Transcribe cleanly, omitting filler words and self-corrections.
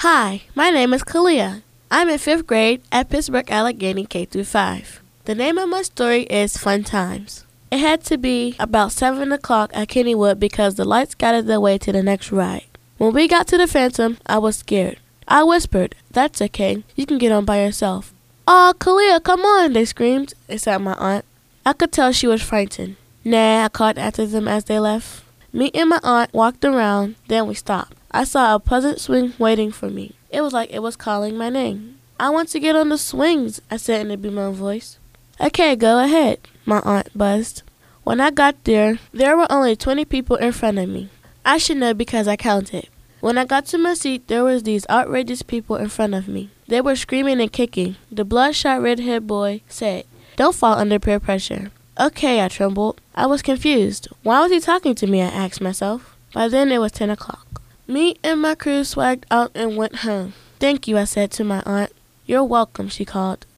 Hi, my name is Kalia. I'm in 5th grade at Pittsburgh Allegheny K-5. The name of my story is Fun Times. It had to be about 7 o'clock at Kennywood because the lights guided the way to the next ride. When we got to the Phantom, I was scared. I whispered, "That's okay, you can get on by yourself." "Aw, Kalia, come on," they screamed, except my aunt. I could tell she was frightened. "Nah," I called after them as they left. Me and my aunt walked around, then we stopped. I saw a pleasant swing waiting for me. It was like it was calling my name. "I want to get on the swings," I said in a booming voice. "Okay, go ahead," my aunt buzzed. When I got there were only 20 people in front of me. I should know because I counted. When I got to my seat, there was these outrageous people in front of me. They were screaming and kicking. The bloodshot redhead boy said, "Don't fall under peer pressure." "Okay," I trembled. I was confused. Why was he talking to me, I asked myself. By then it was 10 o'clock. Me and my crew swagged out and went home. "Thank you," I said to my aunt. "You're welcome," she called.